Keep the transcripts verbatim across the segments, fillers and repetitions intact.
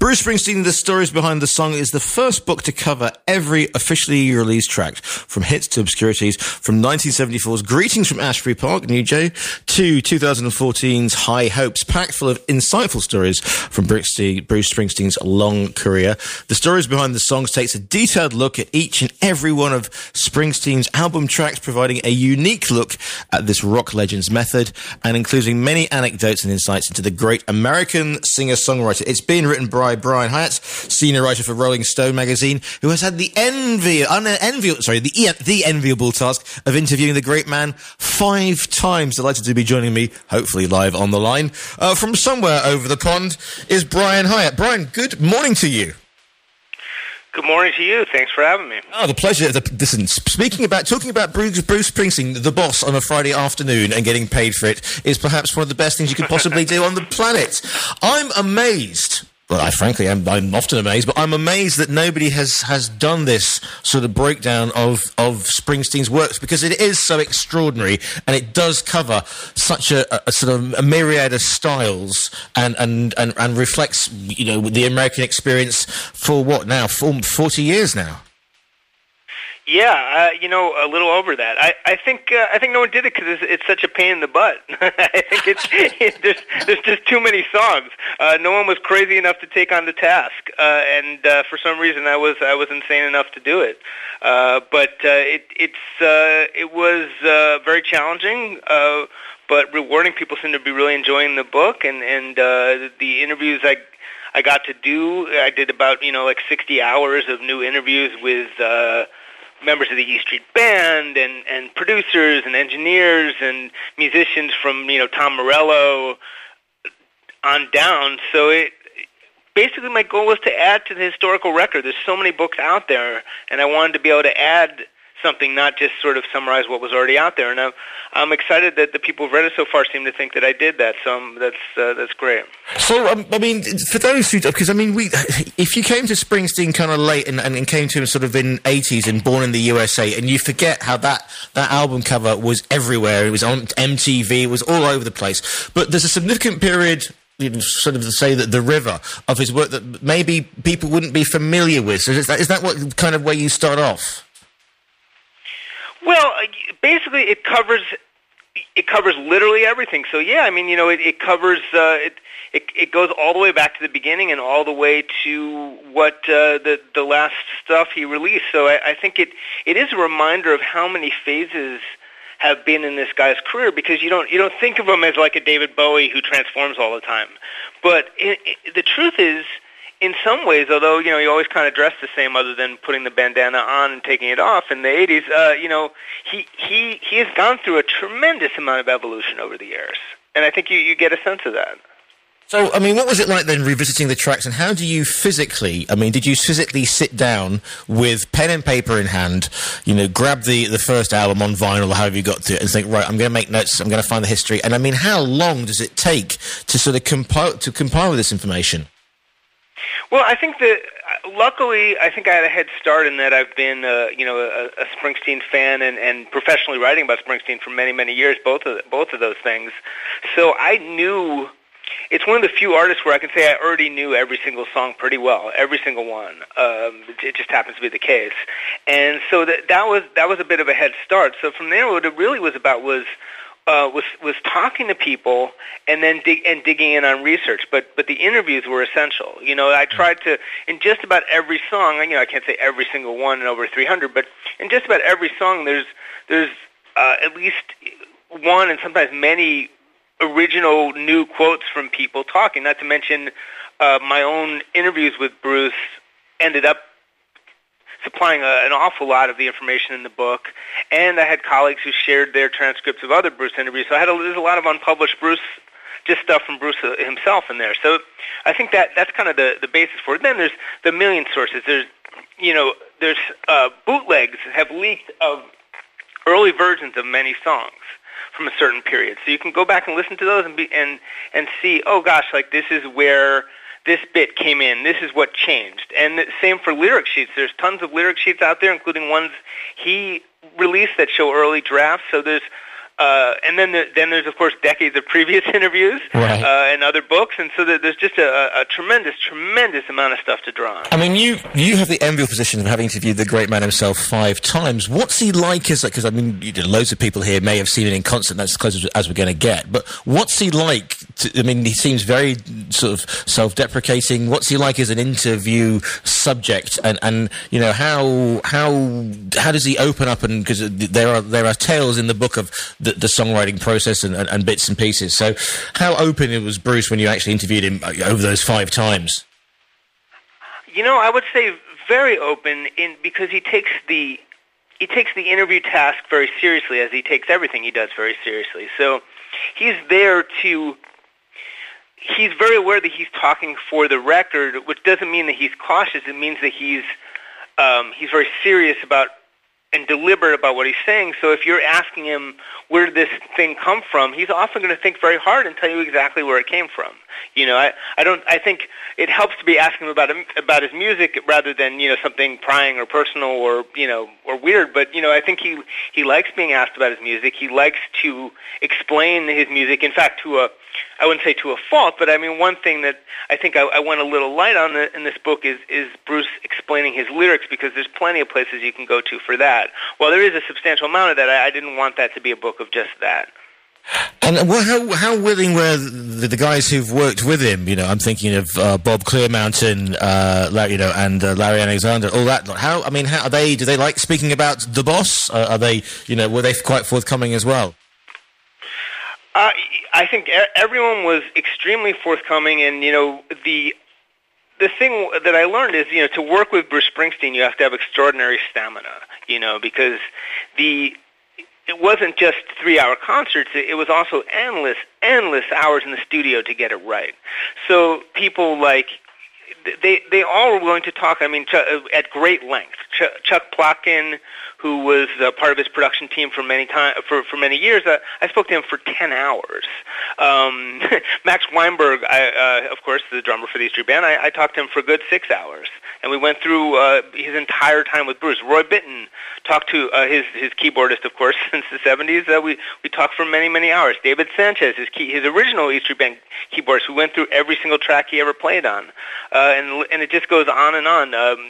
Bruce Springsteen, The Stories Behind the Song, is the first book to cover every officially released track, from hits to obscurities, from nineteen seventy-four's Greetings from Ashbury Park, New Joe, to two thousand fourteen's High Hopes, packed full of insightful stories from Bruce Springsteen's long career. The Stories Behind the Songs takes a detailed look at each and every one of Springsteen's album tracks, providing a unique look at this rock legend's method, and including many anecdotes and insights into the great American singer-songwriter. It's been written by Brian Hyatt, senior writer for Rolling Stone magazine, who has had the envy, unenviable, sorry, the, the enviable task of interviewing the great man five times. Delighted to be joining me, hopefully live on the line, uh, from somewhere over the pond, is Brian Hyatt. Brian, good morning to you. Good morning to you. Thanks for having me. Oh, the pleasure. The, listen, speaking about, talking about Bruce, Bruce Springsteen, the boss, on a Friday afternoon and getting paid for it is perhaps one of the best things you could possibly do on the planet. I'm amazed. Well, I frankly am, I'm often amazed, but I'm amazed that nobody has, has done this sort of breakdown of, of Springsteen's works, because it is so extraordinary, and it does cover such a, a sort of a myriad of styles, and, and, and, and reflects, you know, the American experience for what now, for forty years now. Yeah, uh, you know, a little over that. I, I think uh, I think no one did it because it's, it's such a pain in the butt. I think it's it, there's there's just too many songs. Uh, no one was crazy enough to take on the task, uh, and uh, for some reason I was I was insane enough to do it. Uh, but uh, it it's uh, it was uh, very challenging, uh, but rewarding. People seem to be really enjoying the book, and and uh, the interviews I. I got to do. I did about you know like sixty hours of new interviews with. Uh, members of the E Street Band and, and producers and engineers and musicians from, you know, Tom Morello on down. So it basically my goal was to add to the historical record. There's so many books out there, and I wanted to be able to add something, not just sort of summarize what was already out there. And I'm, I'm excited that the people who've read it so far seem to think that I did that. So um, that's uh, that's great. So um, I mean, for those who, because I mean, we, if you came to Springsteen kind of late and, and came to him sort of in eighties and Born in the U S A, and you forget how that that album cover was everywhere. It was on M T V. It was all over the place. But there's a significant period. You know, sort of to say that the river of his work that maybe people wouldn't be familiar with. So is that, is that what kind of where you start off? Well, basically, it covers it covers literally everything. So yeah, I mean, you know, it, it covers uh, it, it it goes all the way back to the beginning and all the way to what uh, the the last stuff he released. So I, I think it it is a reminder of how many phases have been in this guy's career, because you don't you don't think of him as like a David Bowie who transforms all the time. But it, it, the truth is, in some ways, although, you know, he always kind of dressed the same other than putting the bandana on and taking it off in the eighties, uh, you know, he, he, he has gone through a tremendous amount of evolution over the years. And I think you, you get a sense of that. So, I mean, what was it like then revisiting the tracks, and how do you physically, I mean, did you physically sit down with pen and paper in hand, you know, grab the, the first album on vinyl or however you got to it and think, right, I'm going to make notes, I'm going to find the history. And I mean, how long does it take to sort of compile, to compile this information? Well, I think that, luckily, I think I had a head start in that I've been, uh, you know, a, a Springsteen fan and, and professionally writing about Springsteen for many, many years, both of, both of those things. So I knew, it's one of the few artists where I can say I already knew every single song pretty well, every single one. Um, it just happens to be the case. And so that, that was that was a bit of a head start. So from there, what it really was about was, Uh, was was talking to people and then dig, and digging in on research, but but the interviews were essential. You know, I tried to, in just about every song, you know, I can't say every single one in over three hundred, but in just about every song, there's there's uh, at least one and sometimes many original new quotes from people talking. Not to mention uh, my own interviews with Bruce ended up supplying a, an awful lot of the information in the book, and I had colleagues who shared their transcripts of other Bruce interviews. So I had a, there's a lot of unpublished Bruce, just stuff from Bruce himself in there. So I think that that's kind of the, the basis for it. Then there's the million sources. There's, you know, there's uh, bootlegs have leaked of early versions of many songs from a certain period. So you can go back and listen to those and be and and see, oh gosh, like this is where this bit came in, this is what changed. And the same for lyric sheets. There's tons of lyric sheets out there, including ones he released that show early drafts. So there's Uh, and then, the, then there's of course decades of previous interviews right. uh, and other books, and so there's just a, a tremendous, tremendous amount of stuff to draw on. I mean, you you have the enviable position of having interviewed the great man himself five times. What's he like? Is because I mean, you know, loads of people here may have seen it in concert. That's as close as, as we're going to get. But what's he like? To, I mean, he seems very sort of self-deprecating. What's he like as an interview subject? And, and you know, how how how does he open up? And because there are there are tales in the book of the, the songwriting process and, and, and bits and pieces. So, how open it was Bruce when you actually interviewed him over those five times? You know, I would say very open, in because he takes the he takes the interview task very seriously, as he takes everything he does very seriously. So, he's there to. He's very aware that he's talking for the record, which doesn't mean that he's cautious. It means that he's um, he's very serious about and deliberate about what he's saying. So if you're asking him where did this thing come from, he's often going to think very hard and tell you exactly where it came from. You know, I, I don't. I think it helps to be asking him about him, about his music rather than you know something prying or personal or you know or weird. But you know, I think he he likes being asked about his music. He likes to explain his music. In fact, to a I wouldn't say to a fault, but I mean one thing that I think I, I went a little light on the, in this book is is Bruce explaining his lyrics, because there's plenty of places you can go to for that. While there is a substantial amount of that, I, I didn't want that to be a book of just that. And well, how how willing were the, the guys who've worked with him? You know, I'm thinking of uh, Bob Clearmountain, uh, Larry, you know, and uh, Larry Alexander. All that. How? I mean, how are they? Do they like speaking about the boss? Uh, are they? You know, were they quite forthcoming as well? Uh, I think everyone was extremely forthcoming, and you know the the thing that I learned is you know to work with Bruce Springsteen, you have to have extraordinary stamina. You know, because the it wasn't just three-hour concerts. It was also endless, endless hours in the studio to get it right. So people like, they they all were willing to talk, I mean, at great length. Ch- Chuck Plotkin, who was uh, part of his production team for many time for, for many years, uh, I spoke to him for ten hours. Um, Max Weinberg, I, uh, of course, the drummer for the E Street Band, I, I talked to him for a good six hours. And we went through uh, his entire time with Bruce. Roy Bittan talked to uh, his his keyboardist, of course, since the seventies. Uh, we we talked for many many hours. David Sanchez, his key, his original E Street Band keyboardist, we went through every single track he ever played on, uh, and and it just goes on and on. Um,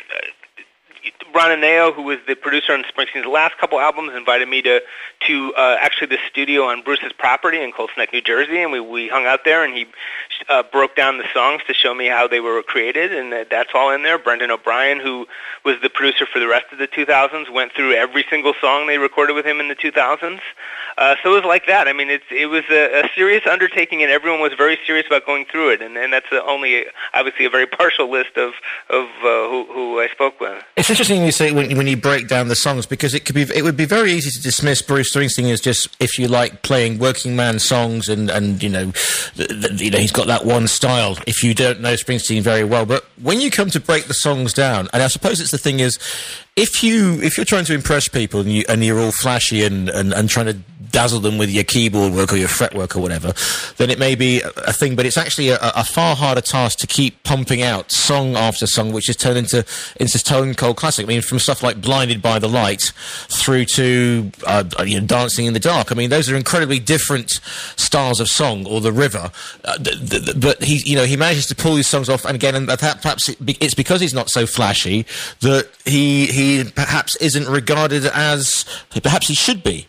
Ron Aneo, who was the producer on Springsteen's last couple albums, invited me to to uh, actually the studio on Bruce's property in Colts Neck, New Jersey, and we, we hung out there, and he uh, broke down the songs to show me how they were created, and that, that's all in there. Brendan O'Brien, who was the producer for the rest of the two thousands, went through every single song they recorded with him in the two thousands. Uh, so it was like that. I mean, it's, it was a, a serious undertaking, and everyone was very serious about going through it, and, and that's only, obviously, a very partial list of, of uh, who, who I spoke with. It's interesting you say when, when you break down the songs, because it could be it would be very easy to dismiss Bruce Springsteen as just, if you like, playing working man songs and, and you know th- th- you know he's got that one style if you don't know Springsteen very well. But when you come to break the songs down, and I suppose it's the thing is, if you if you're trying to impress people and you and you're all flashy and, and, and trying to dazzle them with your keyboard work or your fretwork or whatever, then it may be a thing, but it's actually a, a far harder task to keep pumping out song after song, which is turned into into stone cold classic. I mean, from stuff like Blinded by the Light through to uh, you know, Dancing in the Dark. I mean, those are incredibly different styles of song, or The River. Uh, th- th- but he, you know, he manages to pull these songs off, and again, and perhaps it's because he's not so flashy that he he perhaps isn't regarded as perhaps he should be.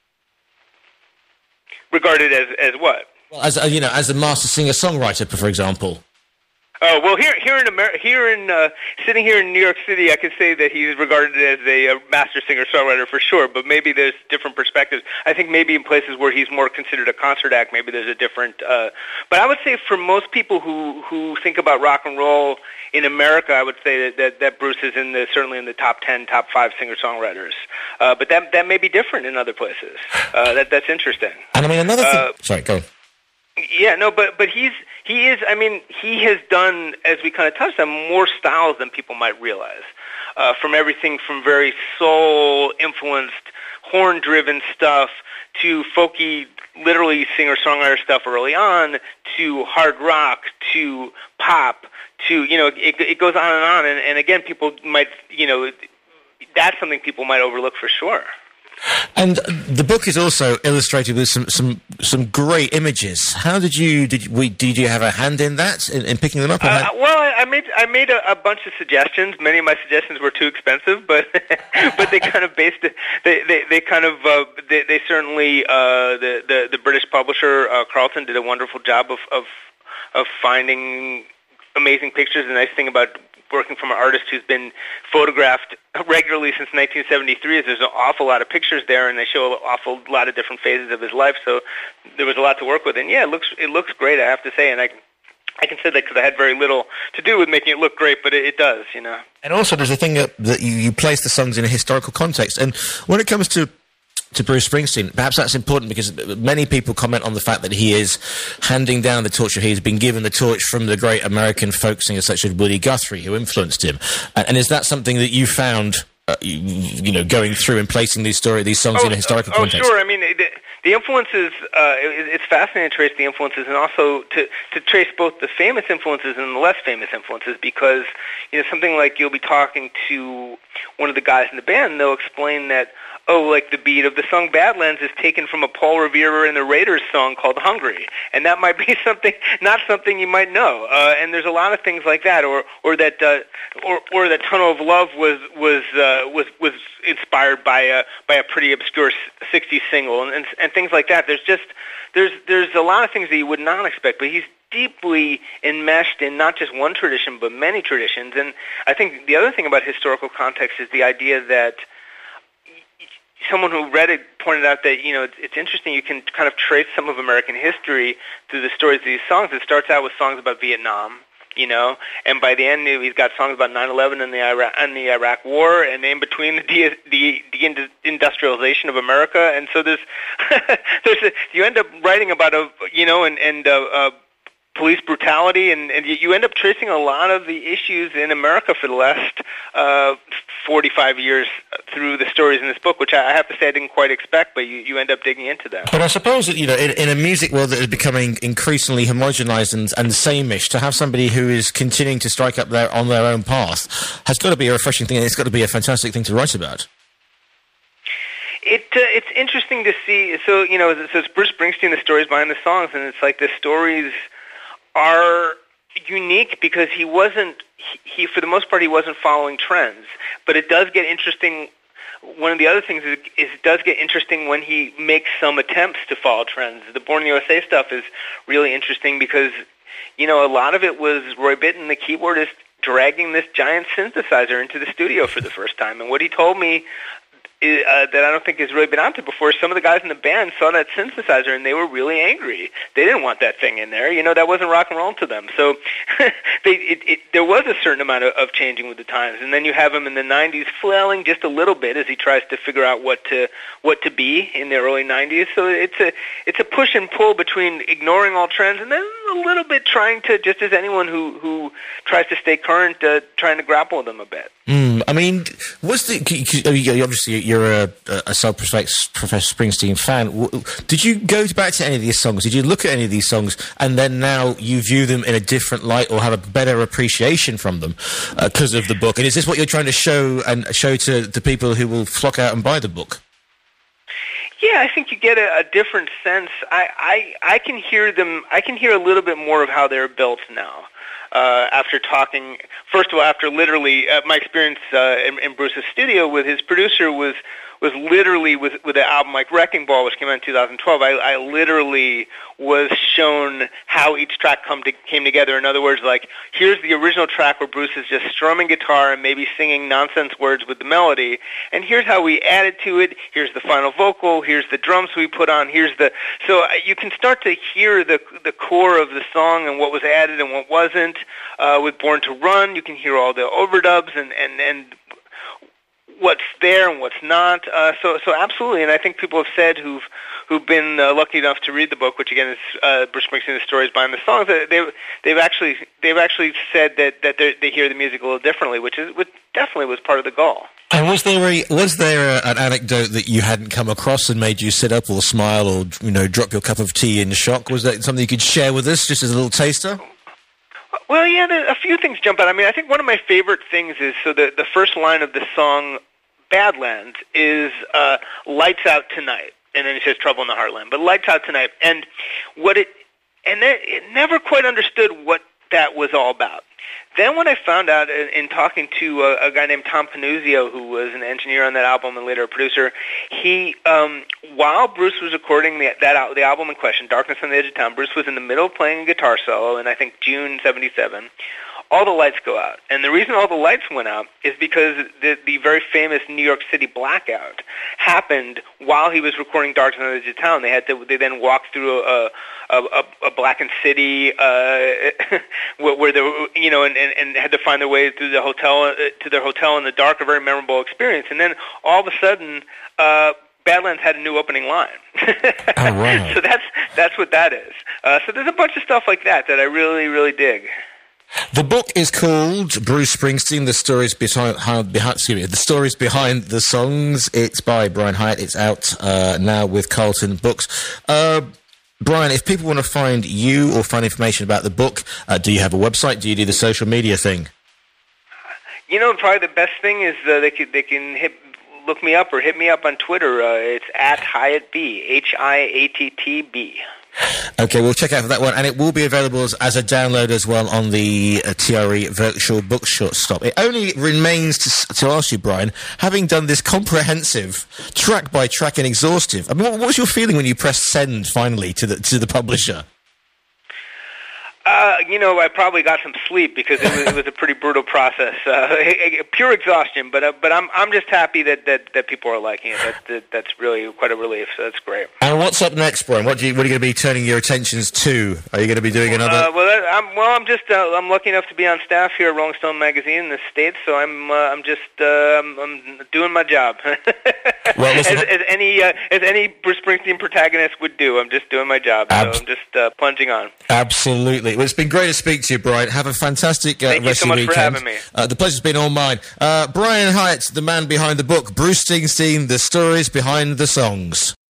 Regarded as as what? Well, as a, you know, as a master singer-songwriter, for example. Oh well, here here in America, here in uh, sitting here in New York City, I could say that he's regarded as a, a master singer-songwriter for sure. But maybe there's different perspectives. I think maybe in places where he's more considered a concert act, maybe there's a different. Uh, but I would say for most people who who think about rock and roll in America, I would say that, that, that Bruce is in the certainly in the top ten, top five singer-songwriters. Uh, but that that may be different in other places. Uh, that that's interesting. And I mean another thing. Uh, sorry, go on. Yeah, no, but but he's he is. I mean, he has done, as we kind of touched on, more styles than people might realize. Uh, from everything from very soul-influenced, horn-driven stuff to folky, literally singer-songwriter stuff early on, to hard rock, to pop, to you know, it, it goes on and on. And, and again, people might, you know, that's something people might overlook for sure. And the book is also illustrated with some, some, some great images. How did you did we did you have a hand in that in, in picking them up? Uh, well, I, I made I made a, a bunch of suggestions. Many of my suggestions were too expensive, but but they kind of based it. They they, they kind of uh, they, they certainly uh, the, the the British publisher uh, Carlton did a wonderful job of of of finding amazing pictures. The nice thing about working from an artist who's been photographed regularly since nineteen seventy-three is there's an awful lot of pictures there, and they show an awful lot of different phases of his life. So there was a lot to work with, and yeah, it looks it looks great, I have to say, and I. I can say that because I had very little to do with making it look great, but it, it does, you know. And also, there's a thing that, that you, you place the songs in a historical context, and when it comes to to Bruce Springsteen, perhaps that's important because many people comment on the fact that he is handing down the torch, or he's been given the torch from the great American folk singers such as Woody Guthrie, who influenced him. And, and is that something that you found, uh, you, you know, going through and placing these story, these songs oh, in a historical oh, context? Oh, sure. I mean, the, the influences, uh, it, it's fascinating to trace the influences, and also to, to trace both the famous influences and the less famous influences, because, you know, something like you'll be talking to one of the guys in the band, and they'll explain that, oh, like the beat of the song Badlands is taken from a Paul Revere and the Raiders song called Hungry. And that might be something, not something you might know. Uh, and there's a lot of things like that, or or that uh, or or that Tunnel of Love was was uh, was was inspired by a by a pretty obscure sixties single, and, and and things like that. There's just there's there's a lot of things that you would not expect, but he's deeply enmeshed in not just one tradition but many traditions. And I think the other thing about historical context is the idea that someone who read it pointed out that, you know, it's, it's interesting, you can kind of trace some of American history through the stories of these songs. It starts out with songs about Vietnam, you know, and by the end he's got songs about nine eleven and the Iraq, and the Iraq War, and in between the de- the deindustrialization of America. And so there's, there's a, you end up writing about a, you know, and, and uh, uh, police brutality, and, and you end up tracing a lot of the issues in America for the last uh, forty-five years through the stories in this book, which I have to say I didn't quite expect, but you, you end up digging into that. But I suppose that, you know, in, in a music world that is becoming increasingly homogenized and, and sameish, to have somebody who is continuing to strike up their, on their own path has got to be a refreshing thing, and it's got to be a fantastic thing to write about. It uh, it's interesting to see. So, you know, so it's Bruce Springsteen, the stories behind the songs, and it's like the stories are unique because he wasn't, he, he for the most part, he wasn't following trends. But it does get interesting. One of the other things is, is it does get interesting when he makes some attempts to follow trends. The Born in the U S A stuff is really interesting because, you know, a lot of it was Roy Bittan, the keyboardist, dragging this giant synthesizer into the studio for the first time. And what he told me Uh, that I don't think has really been out there before. Some of the guys in the band saw that synthesizer and they were really angry. They didn't want that thing in there. You know, that wasn't rock and roll to them. So they, it, it, there was a certain amount of, of changing with the times. And then you have him in the nineties flailing just a little bit as he tries to figure out what to what to be in the early nineties. So it's a it's a push and pull between ignoring all trends and then a little bit trying to, just as anyone who, who tries to stay current, uh, trying to grapple with them a bit. Mm, I mean, was the obviously you're a, a self-professed Professor Springsteen fan. Did you go back to any of these songs? Did you look at any of these songs, and then now you view them in a different light or have a better appreciation from them because uh, of the book? And is this what you're trying to show and show to the people who will flock out and buy the book? Yeah, I think you get a, a different sense. I, I I can hear them. I can hear a little bit more of how they're built now. Uh, after talking, first of all, after literally, uh, my experience uh, in, in Bruce's studio with his producer was was literally with with an album like Wrecking Ball, which came out in two thousand twelve. I, I literally was shown how each track come to, came together. In other words, like, here's the original track where Bruce is just strumming guitar and maybe singing nonsense words with the melody, and here's how we added to it. Here's the final vocal. Here's the drums we put on. Here's the so you can start to hear the the core of the song and what was added and what wasn't. Uh, with Born to Run, you can hear all the overdubs and and and. what's there and what's not. Uh, so, so absolutely, and I think people have said who've who've been uh, lucky enough to read the book, which again is uh, Bruce Springsteen's Stories Behind the Songs. They've they've actually they've actually said that that they hear the music a little differently, which is which definitely was part of the goal. And was there a, was there a, an anecdote that you hadn't come across and made you sit up or smile or, you know, drop your cup of tea in shock? Was that something you could share with us, just as a little taster? Well, yeah, there, a few things jump out. I mean, I think one of my favorite things is, so the, the first line of the song Badlands is uh, Lights Out Tonight. And then it says Trouble in the Heartland. But Lights Out Tonight. And what it, and then it never quite understood what that was all about. Then when I found out in, in talking to a, a guy named Tom Panuzio, who was an engineer on that album and later a producer, he, um, while Bruce was recording the, that al- the album in question, Darkness on the Edge of Town, Bruce was in the middle of playing a guitar solo in, I think, June seventy-seven. All the lights go out. And the reason all the lights went out is because the, the very famous New York City blackout happened while he was recording Darkness on the Edge of Town. They had to, they then walked through a, a, a, a blackened city uh, where, where they were, you know, and, and, and had to find their way through the hotel, uh, to their hotel in the dark, a very memorable experience. And then all of a sudden, uh, Badlands had a new opening line. Oh, wow. So that's, that's what that is. Uh, so there's a bunch of stuff like that that I really, really dig. The book is called Bruce Springsteen: The Stories Behind, behind, excuse me, The Stories Behind the Songs. It's by Brian Hiatt. It's out uh, now with Carlton Books. Uh, Brian, if people want to find you or find information about the book, uh, do you have a website? Do you do the social media thing? You know, probably the best thing is uh, they can they can hit, look me up or hit me up on Twitter. Uh, it's at Hiatt B, H I A T T B. Okay, we'll check out for that one, and it will be available as, as a download as well on the uh, T R E Virtual Bookstop. It only remains to, to ask you, Brian, having done this comprehensive, track by track and exhaustive, I mean, what, what was your feeling when you pressed send finally to the to the publisher? Uh, you know, I probably got some sleep because it was, it was a pretty brutal process. Uh, pure exhaustion, but uh, but I'm I'm just happy that, that, that people are liking it. That, that that's really quite a relief. So that's great. And what's up next, Brian? What do you what are you going to be turning your attentions to? Are you going to be doing another? Uh, well, that, I'm well. I'm just uh, I'm lucky enough to be on staff here at Rolling Stone magazine in the States. So I'm uh, I'm just uh, I'm, I'm doing my job. Well, listen, as, as any uh, as any Bruce Springsteen protagonist would do. I'm just doing my job. Abs- so I'm just uh, plunging on. Absolutely. Well, it's been great to speak to you, Brian. Have a fantastic uh, Thank rest you so of your much weekend. for having me. Uh, the pleasure's been all mine. Uh, Brian Hiatt, the man behind the book, Bruce Springsteen: The Stories Behind the Songs.